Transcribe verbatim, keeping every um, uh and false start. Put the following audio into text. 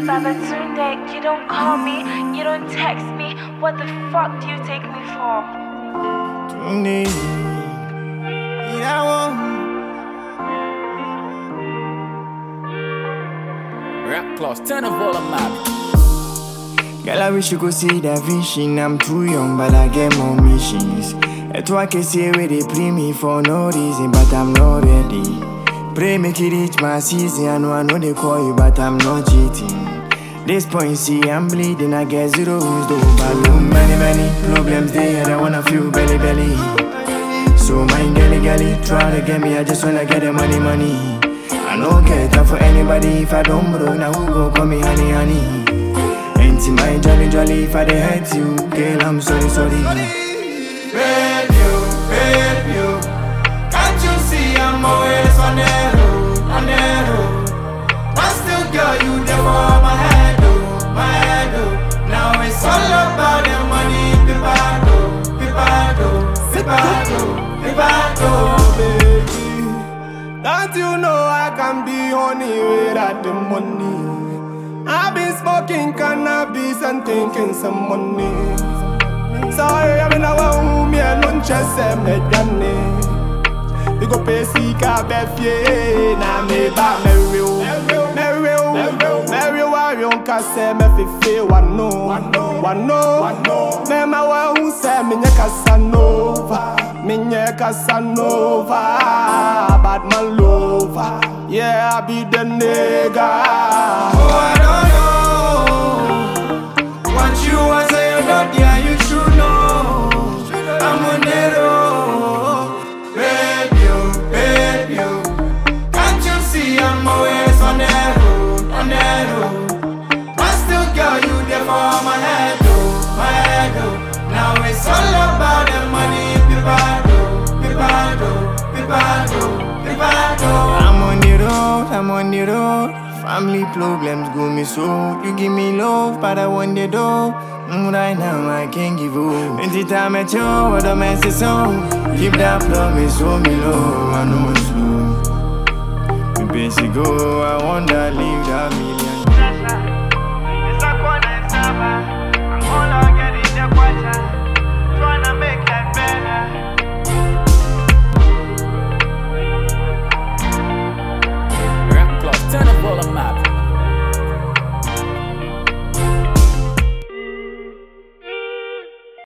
Babatunde, you don't call me, you don't text me. What the fuck do you take me for? Tunde, yeah, well. Rap class, turn the volume up. Girl, I wish you could see that vision. I'm too young, but I get more missions. That's why I can see where they play me for no reason, but I'm not ready. Pray make it reach my season. I know I know they call you, but I'm not cheating. This point, see, I'm bleeding. I get zero who's though, but no many, many problems there. I wanna feel belly, belly. So mind gully, gully. Try to get me, I just wanna get the money, money. I don't care time for anybody if I don't bro. Now who go call me honey, honey? Ain't my jolly, jolly if I dey hurt you. Girl, I'm sorry, sorry. Babe, you, babe, you. Can't you see I'm always on the road, on the road? But still, girl, you there for my head, oh, my head, oh. Now it's all about the money, pipado, pipado, pipado, pipado, baby. Don't you know I can be honey without the money? I've been smoking cannabis and thinking some money. Sorry, I'm in a one me and non chess and me granny. We go pay sika befie na me ba me real, me real, me real. Why you don't say me fi feel one no, one no, one no. Me ma wa who say me nye Casanova, me nye Casanova, bad man lover. Yeah, I be the nigga. Oh, I don't know what you want, say you're not there, you should know. I'm on the road, babe you, babe you. Can't you see I'm always on the road, on the road? But still, girl, you there for my head, oh, my head, oh. Now it's all about the money, pipado, pipado, pipado, pipado. I'm on the road, I'm on the road. Family problems go me so. You give me love, but I want the door. Mm, right now I can't give up. Anytime I show what a mess is so. Keep that promise, hold me low. I know it's slow. Me basic go, I want that leave that me.